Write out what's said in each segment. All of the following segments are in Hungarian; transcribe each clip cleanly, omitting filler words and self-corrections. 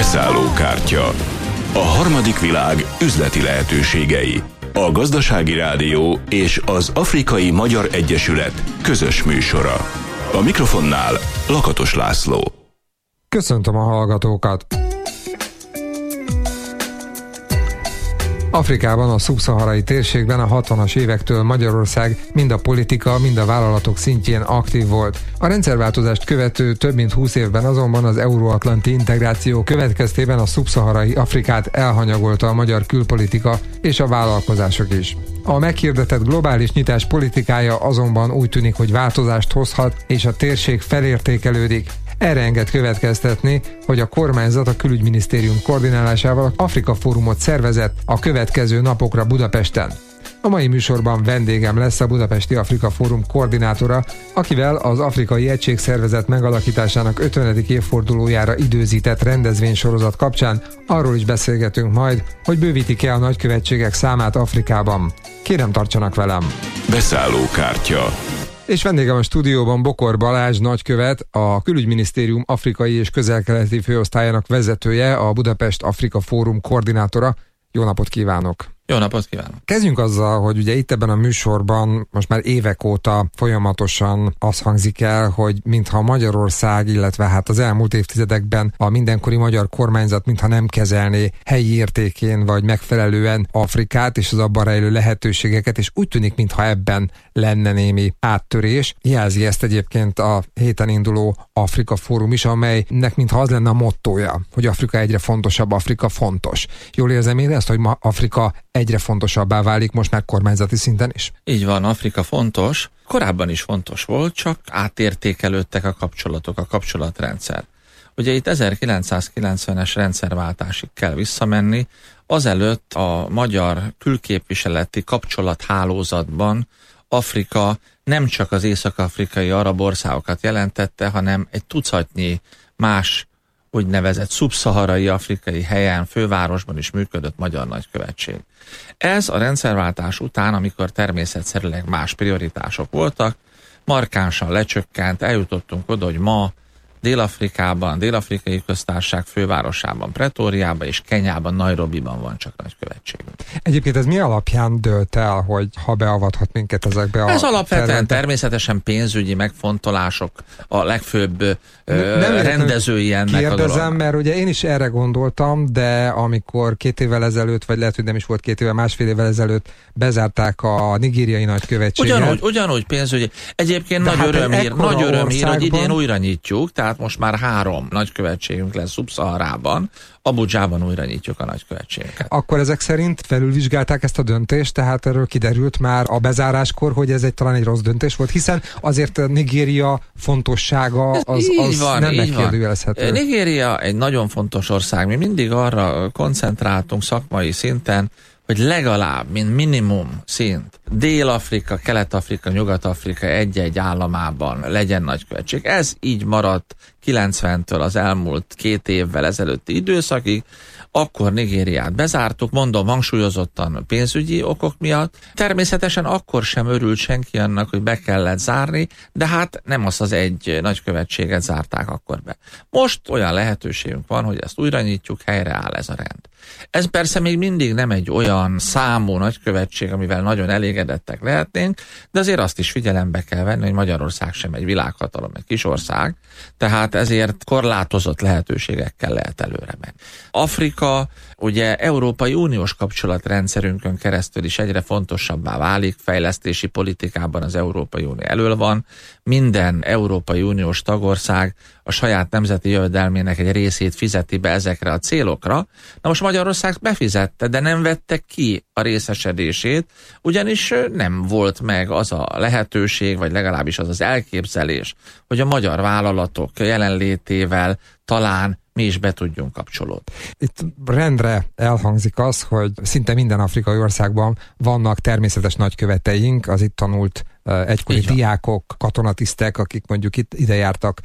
Beszállókártya. A harmadik világ üzleti lehetőségei. A Gazdasági Rádió és az Afrikai Magyar Egyesület közös műsora. A mikrofonnál Lakatos László. Köszöntöm a hallgatókat! Afrikában, a szubszaharai térségben a 60-as évektől Magyarország mind a politika, mind a vállalatok szintjén aktív volt. A rendszerváltozást követő több mint 20 évben azonban az euróatlanti integráció következtében a szubszaharai Afrikát elhanyagolta a magyar külpolitika és a vállalkozások is. A meghirdetett globális nyitás politikája azonban úgy tűnik, hogy változást hozhat, és a térség felértékelődik. Erre enged következtetni, hogy a kormányzat a külügyminisztérium koordinálásával Afrika Fórumot szervezett a következő napokra Budapesten. A mai műsorban vendégem lesz a Budapesti Afrika Fórum koordinátora, akivel az Afrikai Egységszervezet megalakításának 50. évfordulójára időzített rendezvénysorozat kapcsán arról is beszélgetünk majd, hogy bővítik-e a nagykövetségek számát Afrikában. Kérem, tartsanak velem! Beszállókártya. És vendégem a stúdióban Bokor Balázs nagykövet, a Külügyminisztérium afrikai és közel-keleti főosztályának vezetője, a Budapest Afrika Fórum koordinátora. Jó napot kívánok! Jó napot kívánok! Kezdjünk azzal, hogy ugye itt ebben a műsorban most már évek óta folyamatosan az hangzik el, hogy mintha Magyarország, illetve hát az elmúlt évtizedekben a mindenkori magyar kormányzat mintha nem kezelné helyi értékén vagy megfelelően Afrikát és az abban rejlő lehetőségeket, és úgy tűnik, mintha ebben lenne némi áttörés. Jelzi ezt egyébként a héten induló Afrika Fórum is, amelynek mintha az lenne a mottója, hogy Afrika egyre fontosabb, Afrika fontos. Jól érzem én ezt, hogy ma Afrika egyre fontosabbá válik most már kormányzati szinten is? Így van, Afrika fontos. Korábban is fontos volt, csak átértékelődtek a kapcsolatok, a kapcsolatrendszer. Ugye itt 1990-es rendszerváltásig kell visszamenni, azelőtt a magyar külképviseleti kapcsolathálózatban Afrika nem csak az észak-afrikai arab országokat jelentette, hanem egy tucatnyi más úgynevezett szubszaharai afrikai helyen, fővárosban is működött magyar nagykövetség. Ez a rendszerváltás után, amikor természetszerűleg más prioritások voltak, markánsan lecsökkent, eljutottunk oda, hogy ma Dél-Afrikában, Dél-Afrikai Köztársaság fővárosában, Pretóriában és Kenyában, Nairobiban van csak nagykövetségünk. Egyébként ez mi alapján dőlt el, hogy ha beavathat minket ezekbe a... Ez alapvetően természetesen pénzügyi megfontolások a legfőbb rendezői ennek a dolognak. Kérdezem, mert ugye én is erre gondoltam, de amikor 2 évvel ezelőtt, vagy lehet, hogy nem is volt 2 éve, másfél évvel ezelőtt bezárták a nigériai nagykövetséget. Ugyanúgy pénzügyi. Egyébként nagy öröm hír, hogy idén újra nyitjuk, tehát most már 3 nagykövetségünk lesz Szubszaharában, Abudzsában újra nyitjuk a nagykövetségeket. Akkor ezek szerint felülvizsgálták ezt a döntést, tehát erről kiderült már a bezáráskor, hogy ez talán egy rossz döntés volt, hiszen azért Nigéria fontossága az nem megkérdőjelezhető. Nigéria egy nagyon fontos ország. Mi mindig arra koncentráltunk szakmai szinten, hogy legalább, mint minimum szint, Dél-Afrika, Kelet-Afrika, Nyugat-Afrika egy-egy államában legyen nagykövetség. Ez így maradt 90-től az elmúlt 2 évvel ezelőtti időszakig. Akkor Nigériát bezártuk, mondom hangsúlyozottan pénzügyi okok miatt. Természetesen akkor sem örült senki annak, hogy be kellett zárni, de hát nem az egy nagykövetséget zárták akkor be. Most olyan lehetőségünk van, hogy ezt újra nyitjuk, helyreáll ez a rend. Ez persze még mindig nem egy olyan számú nagykövetség, amivel nagyon elégedettek lehetnénk, de azért azt is figyelembe kell venni, hogy Magyarország sem egy világhatalom, egy kis ország, tehát ezért korlátozott lehetőségekkel lehet előre menni. Afrika ugye Európai Uniós kapcsolatrendszerünkön keresztül is egyre fontosabbá válik, fejlesztési politikában az Európai Unió elől van, minden Európai Uniós tagország a saját nemzeti jövedelmének egy részét fizeti be ezekre a célokra. Na most Magyarország befizette, de nem vette ki a részesedését, ugyanis nem volt meg az a lehetőség, vagy legalábbis az az elképzelés, hogy a magyar vállalatok jelenlétével talán mi is be tudjunk kapcsolódni. Itt rendre elhangzik az, hogy szinte minden afrikai országban vannak természetes nagyköveteink, az itt tanult egykori diákok, katonatisztek, akik mondjuk ide jártak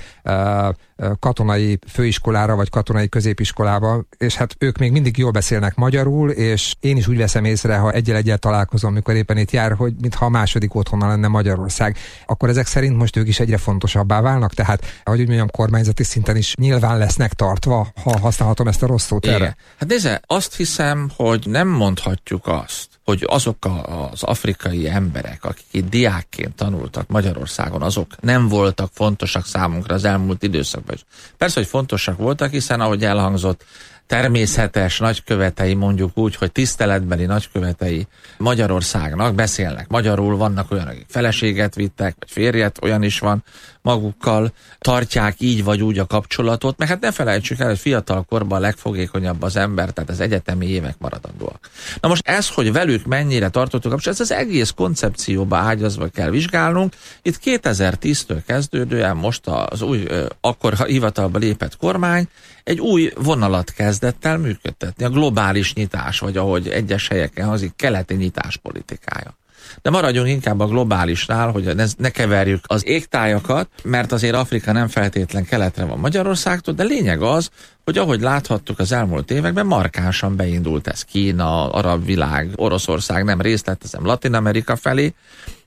katonai főiskolára, vagy katonai középiskolába, és hát ők még mindig jól beszélnek magyarul, és én is úgy veszem észre, ha egyel találkozom, amikor éppen itt jár, hogy mintha a második otthona lenne Magyarország. Akkor ezek szerint most ők is egyre fontosabbá válnak, tehát, ahogy úgy mondjam, kormányzati szinten is nyilván lesznek tartva, ha használhatom ezt a rossz szót erre. Hát nézze, azt hiszem, hogy nem mondhatjuk azt, hogy azok az afrikai emberek, akik itt diákként tanultak Magyarországon, azok nem voltak fontosak számunkra az elmúlt időszakban is. Persze, hogy fontosak voltak, hiszen ahogy elhangzott, természetes nagykövetei, mondjuk úgy, hogy tiszteletbeli nagykövetei Magyarországnak, beszélnek magyarul, vannak olyanok, akik feleséget vittek, vagy férjet, olyan is van magukkal, tartják így vagy úgy a kapcsolatot, mert hát ne felejtsük el, hogy fiatal korban a legfogékonyabb az ember, tehát az egyetemi évek maradandóak. Na most ez, hogy velük mennyire tartottuk kapcsolatot, ez az egész koncepcióba ágyazva kell vizsgálnunk. Itt 2010-től kezdődően most az új, akkor hivatalba lépett kormány egy új vonalat kezdett el működtetni, a globális nyitás, vagy ahogy egyes helyeken hangzik, keleti nyitás politikája. De maradjunk inkább a globálisnál, hogy ne keverjük az égtájakat, mert azért Afrika nem feltétlen keletre van Magyarországtól, de lényeg az, hogy ahogy láthattuk az elmúlt években, markánsan beindult ez Kína, arab világ, Oroszország nem részt lett, ezen Latin Amerika felé.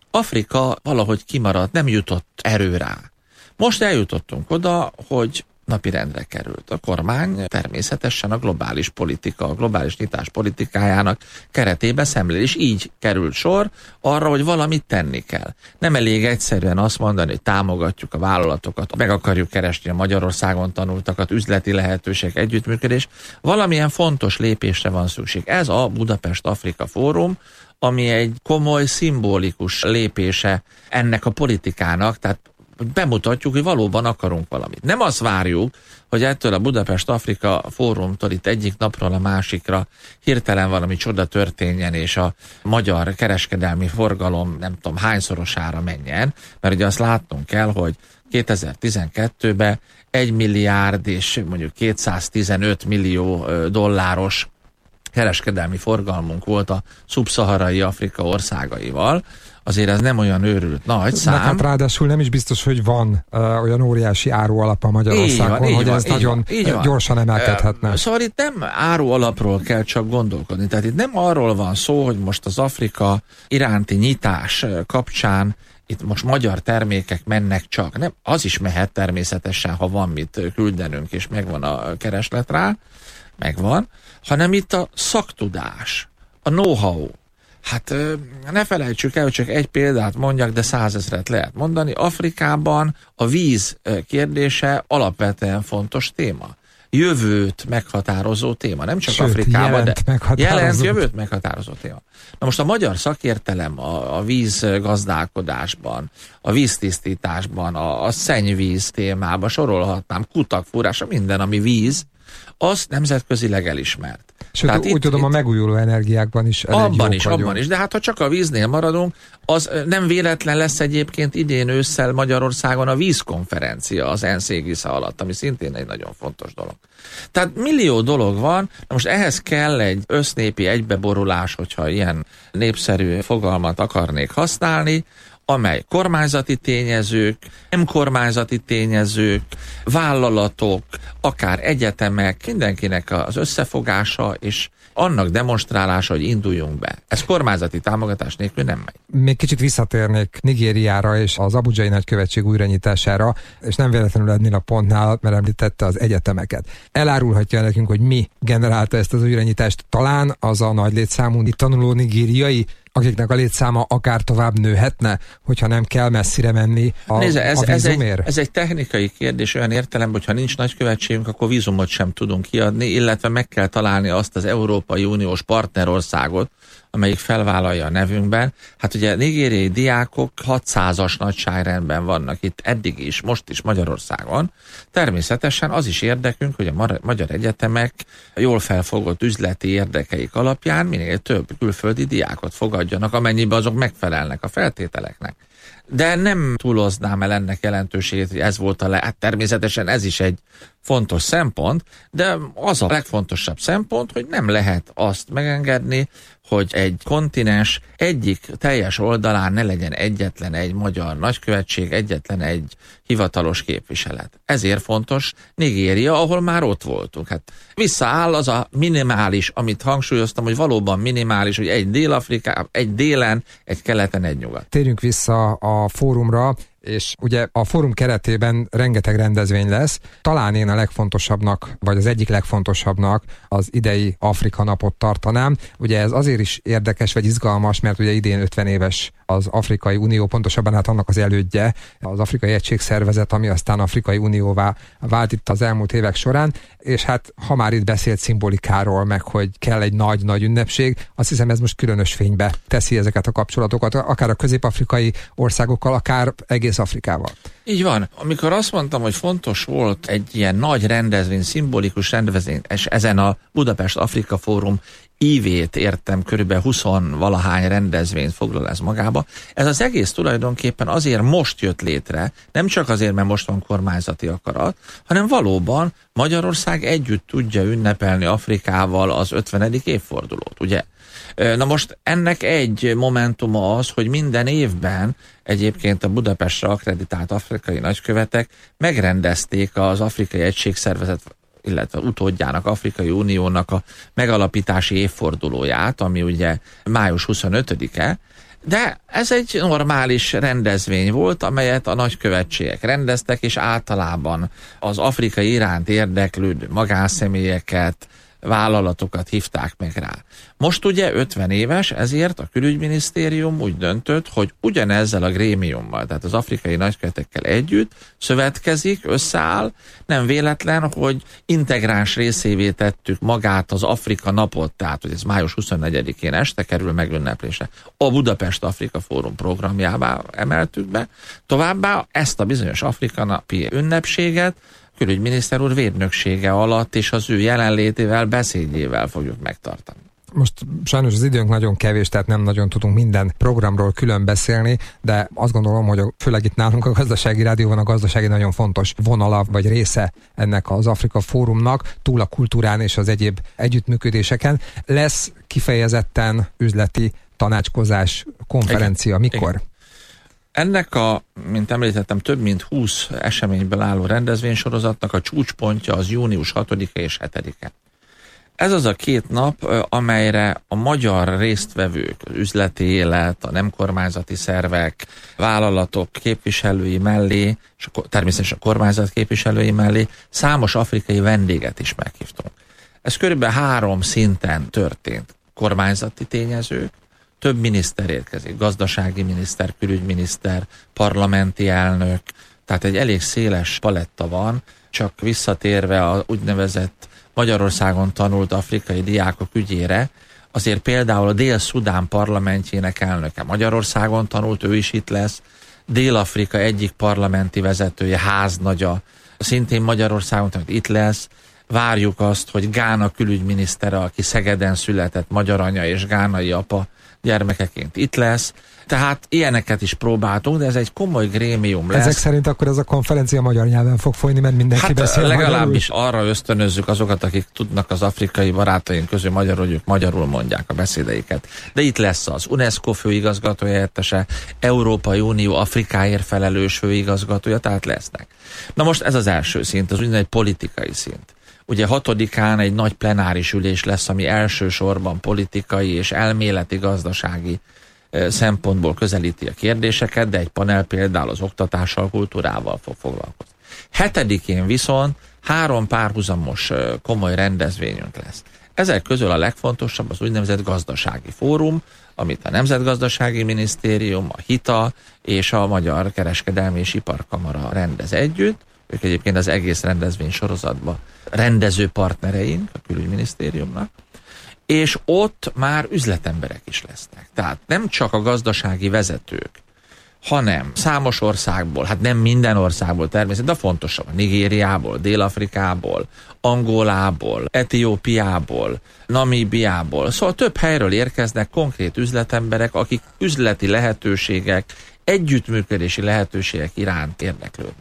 Afrika valahogy kimaradt, nem jutott erő rá. Most eljutottunk oda, hogy napirendre került. A kormány természetesen a globális politika, a globális nyitás politikájának keretébe szemlél, és így került sor arra, hogy valamit tenni kell. Nem elég egyszerűen azt mondani, hogy támogatjuk a vállalatokat, meg akarjuk keresni a Magyarországon tanultakat, üzleti lehetőség, együttműködés. Valamilyen fontos lépésre van szükség. Ez a Budapest-Afrika Fórum, ami egy komoly, szimbolikus lépése ennek a politikának, tehát bemutatjuk, hogy valóban akarunk valamit. Nem azt várjuk, hogy ettől a Budapest-Afrika Fórumtól itt egyik napról a másikra hirtelen valami csoda történjen, és a magyar kereskedelmi forgalom nem tudom hányszorosára menjen, mert ugye azt látnunk kell, hogy 2012-ben 1 milliárd és mondjuk 215 millió dolláros kereskedelmi forgalmunk volt a szubszaharai Afrika országaival. Azért ez nem olyan őrült nagy szám. Hát ráadásul nem is biztos, hogy van olyan óriási árualap a Magyarországon, hogy ez nagyon gyorsan emelkedhetne. Szóval itt nem árualapról kell csak gondolkodni. Tehát itt nem arról van szó, hogy most az Afrika iránti nyitás kapcsán itt most magyar termékek mennek csak. Nem, az is mehet természetesen, ha van mit küldenünk, és megvan a kereslet rá, megvan, hanem itt a szaktudás, a know-how. Hát ne felejtsük el, hogy csak egy példát mondjak, de 100 000 lehet mondani. Afrikában a víz kérdése alapvetően fontos téma. Jövőt meghatározó téma. Nem csak Afrikában, de jövőt meghatározó téma. Na most a magyar szakértelem a vízgazdálkodásban, a víztisztításban, a szennyvíz témában, sorolhatnám, kutak fúrása, minden, ami víz, az nemzetközileg elismert. Sőt, tehát úgy tudom, a megújuló energiákban is abban is, de hát ha csak a víznél maradunk, az nem véletlen lesz egyébként idén ősszel Magyarországon a vízkonferencia az ENSZ égisze alatt, ami szintén egy nagyon fontos dolog. Tehát millió dolog van, na most ehhez kell egy össznépi egybeborulás, hogyha ilyen népszerű fogalmat akarnék használni, amely kormányzati tényezők, nem kormányzati tényezők, vállalatok, akár egyetemek, mindenkinek az összefogása és annak demonstrálása, hogy induljunk be. Ez kormányzati támogatás nélkül nem megy. Még kicsit visszatérnék Nigériára és az Abudzsai nagykövetség újranyitására, és nem véletlenül ennél a pontnál, mert említette az egyetemeket. Elárulhatja nekünk, hogy mi generálta ezt az újranyitást? Talán az a nagy létszámú itt tanuló nigériai, akiknek a létszáma akár tovább nőhetne, hogyha nem kell messzire menni a vízumért? Ez egy technikai kérdés olyan értelemben, hogyha nincs nagykövetségünk, akkor vízumot sem tudunk kiadni, illetve meg kell találni azt az Európai Uniós partnerországot, amelyik felvállalja a nevünkben. Hát ugye nigériai diákok 600-as nagyságrendben vannak itt eddig is, most is Magyarországon. Természetesen az is érdekünk, hogy a magyar egyetemek jól felfogott üzleti érdekeik alapján minél több külföldi diákot fogadjanak, amennyiben azok megfelelnek a feltételeknek. De nem túloznám el ennek jelentőségét, hogy ez volt hát természetesen ez is egy fontos szempont, de az a legfontosabb szempont, hogy nem lehet azt megengedni, hogy egy kontinens egyik teljes oldalán ne legyen egyetlen egy magyar nagykövetség, egyetlen egy hivatalos képviselet. Ezért fontos Nigéria, ahol már ott voltunk. Hát visszaáll az a minimális, amit hangsúlyoztam, hogy valóban minimális, hogy egy Dél-Afrika, egy délen, egy keleten, egy nyugat. Térjünk vissza a fórumra, és ugye a fórum keretében rengeteg rendezvény lesz. Talán én a legfontosabbnak, vagy az egyik legfontosabbnak az idei Afrika napot tartanám. Ugye ez azért is érdekes, vagy izgalmas, mert ugye idén 50 éves az Afrikai Unió, pontosabban hát annak az elődje, az Afrikai Egységszervezet, ami aztán Afrikai Unióvá vált itt az elmúlt évek során, és hát ha már itt beszélt szimbolikáról, meg hogy kell egy nagy-nagy ünnepség, azt hiszem ez most különös fénybe teszi ezeket a kapcsolatokat, akár a közép-afrikai országokkal, akár egész Afrikával. Így van. Amikor azt mondtam, hogy fontos volt egy ilyen nagy rendezvény, szimbolikus rendezvény, és ezen a Budapest Afrika Fórum ívét értem, körülbelül 20-valahány rendezvényt foglal ez magába. Ez az egész tulajdonképpen azért most jött létre, nem csak azért, mert most van kormányzati akarat, hanem valóban Magyarország együtt tudja ünnepelni Afrikával az 50. évfordulót, ugye? Na most ennek egy momentuma az, hogy minden évben egyébként a Budapestre akkreditált afrikai nagykövetek megrendezték az Afrikai Egységszervezet, illetve utódjának, Afrikai Uniónak a megalapítási évfordulóját, ami ugye május 25-e, de ez egy normális rendezvény volt, amelyet a nagykövetségek rendeztek, és általában az afrikai iránt érdeklődő magánszemélyeket, vállalatokat hívták meg rá. Most ugye 50 éves, ezért a külügyminisztérium úgy döntött, hogy ugyanezzel a grémiummal, tehát az afrikai nagykövetekkel együtt szövetkezik, összeáll. Nem véletlen, hogy integráns részévé tettük magát az Afrika napot, tehát hogy ez május 24-én este kerül megünneplésre. A Budapest Afrika Fórum programjába emeltük be. Továbbá ezt a bizonyos Afrika napi ünnepséget külügyminiszter úr védnöksége alatt és az ő jelenlétével, beszédjével fogjuk megtartani. Most sajnos az időnk nagyon kevés, tehát nem nagyon tudunk minden programról külön beszélni, de azt gondolom, hogy főleg itt nálunk a Gazdasági Rádióban a gazdasági nagyon fontos vonala vagy része ennek az Afrika Fórumnak, túl a kultúrán és az egyéb együttműködéseken. Lesz kifejezetten üzleti tanácskozás, konferencia. Mikor? Igen. Ennek mint említettem, több mint 20 eseményből álló rendezvénysorozatnak a csúcspontja az június 6-e és 7-e. Ez az a 2 nap, amelyre a magyar résztvevők, az üzleti élet, a nem kormányzati szervek, vállalatok képviselői mellé, és természetesen a kormányzat képviselői mellé számos afrikai vendéget is meghívtunk. Ez körülbelül 3 szinten történt. Kormányzati tényezők, több miniszter érkezik, gazdasági miniszter, külügyminiszter, parlamenti elnök, tehát egy elég széles paletta van, csak visszatérve a úgynevezett Magyarországon tanult afrikai diákok ügyére, azért például a Dél-Szudán parlamentjének elnöke Magyarországon tanult, ő is itt lesz, Dél-Afrika egyik parlamenti vezetője, háznagya, szintén Magyarországon tanult, itt lesz. Várjuk azt, hogy Gána külügyminisztere, aki Szegeden született, magyar anya és gánai apa gyermekeként itt lesz. Tehát ilyeneket is próbáltunk, de ez egy komoly grémium lesz. Ezek szerint akkor ez a konferencia magyar nyelven fog folyni, mert mindenki beszél legalábbis magyarul. Arra ösztönözzük azokat, akik tudnak az afrikai barátaink közül magyarul, hogy ők magyarul mondják a beszédeiket. De itt lesz az UNESCO főigazgatója helyettese, Európai Unió Afrikáért felelős főigazgatója, tehát lesznek. Na most ez az első szint, az úgynevezett politikai szint. Ugye 6-án egy nagy plenáris ülés lesz, ami elsősorban politikai és elméleti gazdasági szempontból közelíti a kérdéseket, de egy panel például az oktatással, kultúrával fog foglalkozni. 7-én viszont 3 párhuzamos komoly rendezvényünk lesz. Ezek közül a legfontosabb az úgynevezett gazdasági fórum, amit a Nemzetgazdasági Minisztérium, a HITA és a Magyar Kereskedelmi és Iparkamara rendez együtt. Ők egyébként az egész rendezvény sorozatban rendező partnereink a külügyminisztériumnak, és ott már üzletemberek is lesznek. Tehát nem csak a gazdasági vezetők, hanem számos országból, hát nem minden országból természetesen, de fontosabb, Nigériából, Dél-Afrikából, Angolából, Etiópiából, Namíbiából, szóval több helyről érkeznek konkrét üzletemberek, akik üzleti lehetőségek, együttműködési lehetőségek iránt érdeklődnek.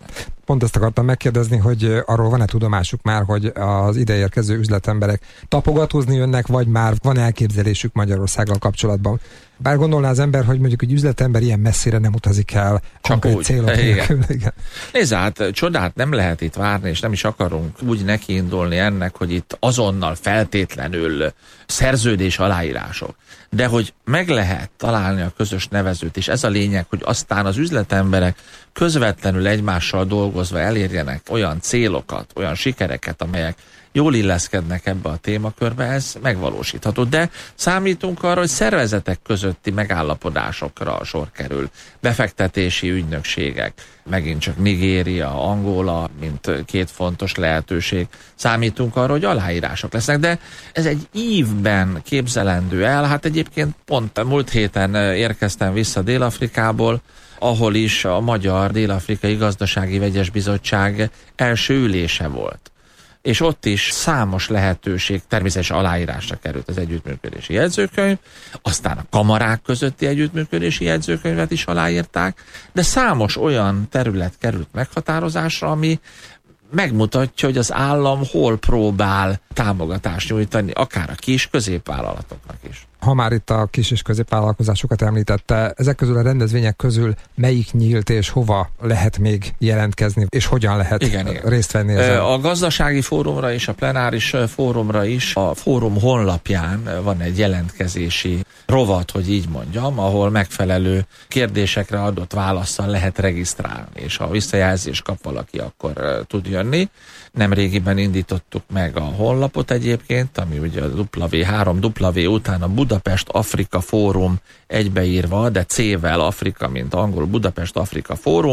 Pont ezt akartam megkérdezni, hogy arról van-e tudomásuk már, hogy az ide érkező üzletemberek tapogatózni jönnek, vagy már van elképzelésük Magyarországgal kapcsolatban? Bár gondolná az ember, hogy mondjuk egy üzletember ilyen messzire nem utazik el, konkrét célok nélkül. Nézd, hát csodát nem lehet itt várni, és nem is akarunk úgy nekiindulni ennek, hogy itt azonnal feltétlenül szerződés aláírások. De hogy meg lehet találni a közös nevezőt, és ez a lényeg, hogy aztán az üzletemberek közvetlenül egymással dolgozva elérjenek olyan célokat, olyan sikereket, amelyek jól illeszkednek ebbe a témakörbe, ez megvalósítható. De számítunk arra, hogy szervezetek közötti megállapodásokra sor kerül. Befektetési ügynökségek, megint csak Nigéria, Angola, mint két fontos lehetőség. Számítunk arra, hogy aláírások lesznek, de ez egy ívben képzelendő el. Hát egyébként pont múlt héten érkeztem vissza Dél-Afrikából, ahol is a Magyar Dél-Afrikai Gazdasági Vegyes Bizottság első ülése volt. És ott is számos lehetőség, természetesen aláírásra került az együttműködési jegyzőkönyv, aztán a kamarák közötti együttműködési jegyzőkönyvet is aláírták, de számos olyan terület került meghatározásra, ami megmutatja, hogy az állam hol próbál támogatást nyújtani, akár a kis középvállalatoknak is. Ha már itt a kis és középvállalkozásokat említette, ezek közül a rendezvények közül melyik nyílt és hova lehet még jelentkezni, és hogyan lehet részt venni ezen? A gazdasági fórumra és a plenáris fórumra is a fórum honlapján van egy jelentkezési rovat, hogy így mondjam, ahol megfelelő kérdésekre adott válasszal lehet regisztrálni, és ha visszajelzést kap valaki, akkor tud jönni. Nemrégiben indítottuk meg a honlapot egyébként, ami ugye a W3W után a Budapest Afrika Fórum egybeírva, de C-vel Afrika, mint angol, Budapest Afrika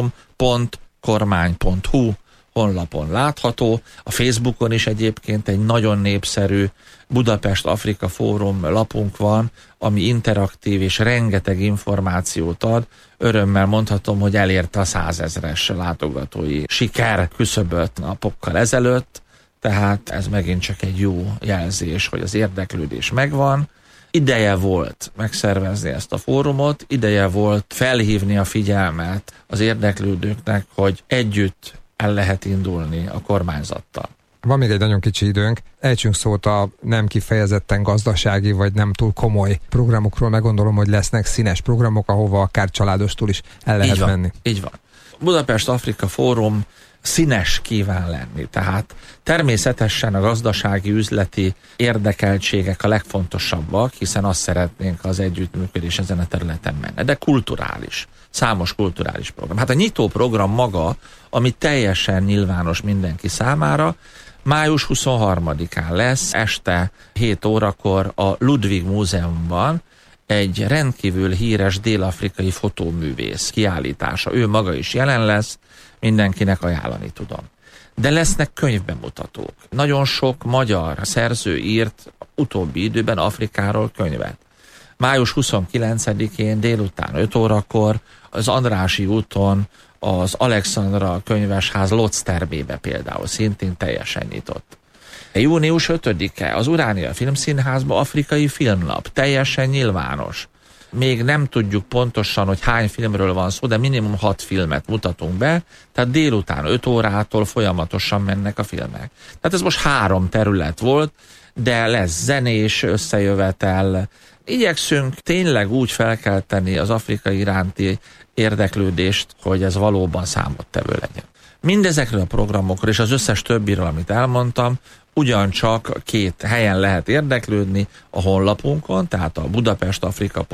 Fórum.kormány.hu honlapon látható. A Facebookon is egyébként egy nagyon népszerű Budapest Afrika Fórum lapunk van, ami interaktív és rengeteg információt ad. Örömmel mondhatom, hogy elérte a 100 000-es látogatói siker küszöböt napokkal ezelőtt, tehát ez megint csak egy jó jelzés, hogy az érdeklődés megvan. Ideje volt megszervezni ezt a fórumot, ideje volt felhívni a figyelmet az érdeklődőknek, hogy együtt el lehet indulni a kormányzattal. Van még egy nagyon kicsi időnk. Ejtsünk szót a nem kifejezetten gazdasági, vagy nem túl komoly programokról. Meggondolom, hogy lesznek színes programok, ahova akár családostól is el lehet menni. Így van. Budapest Afrika Fórum színes kíván lenni. Tehát természetesen a gazdasági, üzleti érdekeltségek a legfontosabbak, hiszen azt szeretnénk, az együttműködés ezen a területen menne. De kulturális. Számos kulturális program. Hát a nyitó program maga, ami teljesen nyilvános mindenki számára, május 23-án lesz, este 7 órakor a Ludwig Múzeumban egy rendkívül híres dél-afrikai fotóművész kiállítása. Ő maga is jelen lesz, mindenkinek ajánlani tudom. De lesznek könyvbemutatók. Nagyon sok magyar szerző írt utóbbi időben Afrikáról könyvet. Május 29-én délután 5 órakor az Andrássy úton az Alexandra könyvesház Lotz termébe például szintén teljesen nyitott. Június 5-e az Uránia Filmszínházban afrikai filmnap, teljesen nyilvános. Még nem tudjuk pontosan, hogy hány filmről van szó, de minimum 6 filmet mutatunk be, tehát délután 5 órától folyamatosan mennek a filmek. Tehát ez most 3 terület volt, de lesz zenés összejövetel. Igyekszünk tényleg úgy felkelteni az Afrika iránti érdeklődést, hogy ez valóban számottevő legyen. Mindezekről a programokról és az összes többiről, amit elmondtam, ugyancsak 2 helyen lehet érdeklődni, a honlapunkon, tehát a Budapest Afrika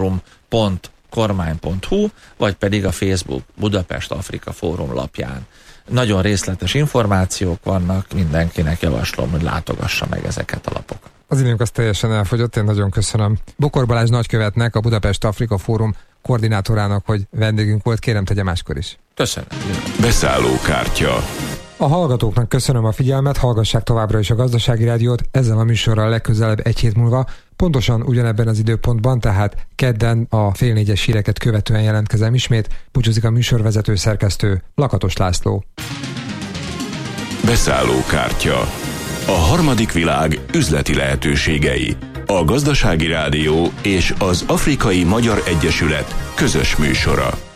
Fórum.kormány.hu, vagy pedig a Facebook Budapest Afrika Fórum lapján. Nagyon részletes információk vannak, mindenkinek javaslom, hogy látogassa meg ezeket a lapokat. Az időnk az teljesen elfogyott, én nagyon köszönöm Bokor Balázs nagykövetnek, a Budapest Afrika Fórum koordinátorának, hogy vendégünk volt, kérem tegye máskor is. Köszönöm. Beszállókártya. A hallgatóknak köszönöm a figyelmet, hallgassák továbbra is a Gazdasági Rádiót, ezzel a műsorral legközelebb egy hét múlva, pontosan ugyanebben az időpontban, tehát kedden a 3:30-es híreket követően jelentkezem ismét. Búcsúzik a műsorvezető szerkesztő Lakatos László. Beszállókártya. A harmadik világ üzleti lehetőségei. A Gazdasági Rádió és az Afrikai Magyar Egyesület közös műsora.